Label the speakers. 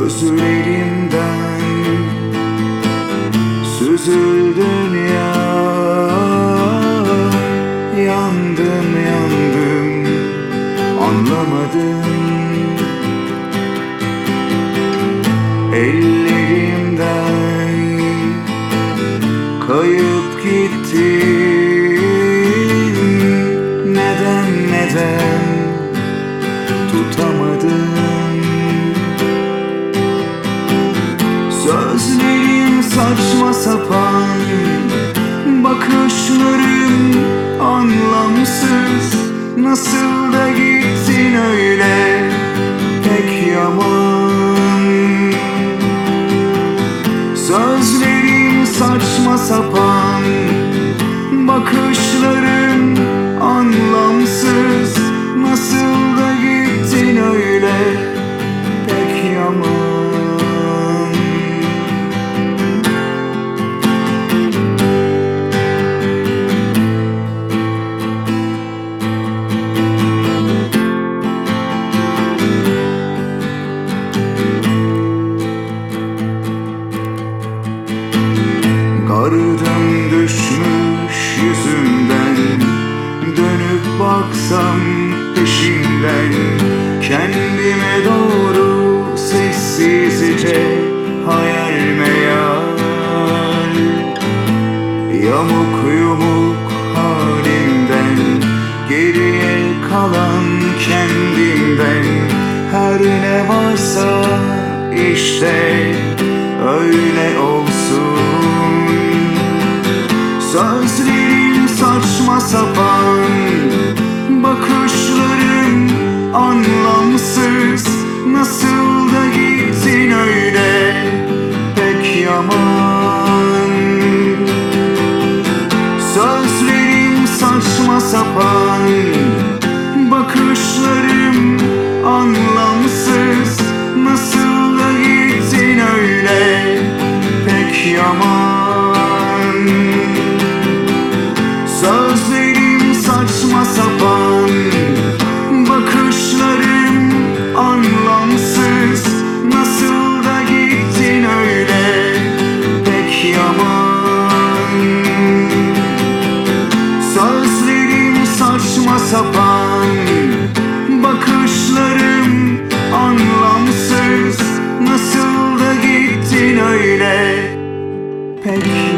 Speaker 1: Sözlerimden süzüldün ya. Yandım yandım anlamadım. Ellerimden kayıp gittin. Neden tutamadım. Sözlerim saçma sapan, bakışlarım anlamsız. Nasıl da gittin öyle pek yaman. Sözlerim saçma sapan, bakışlarım anlamsız. Nasıl da gittin öyle pek yaman. Gardım düşmüş yüzümden, dönüp baksam peşinden. Kendime doğru sessizce hayal meyal. Yamuk yumuk halimden, geriye kalan kendimden. Her ne varsa işte öyle olsun. Sözlerim saçma sapan, bakışlarım anlamsız. Nasıl da gittin öyle pek yaman. Sözlerim saçma sapan, bakışlarım anlamsız. Nasıl da gittin öyle pek yaman. Sözlerim saçma sapan, bakışlarım anlamsız. Nasıl da gittin öyle pek yaman. Sözlerim saçma sapan, bakışlarım anlamsız. Nasıl da gittin öyle pek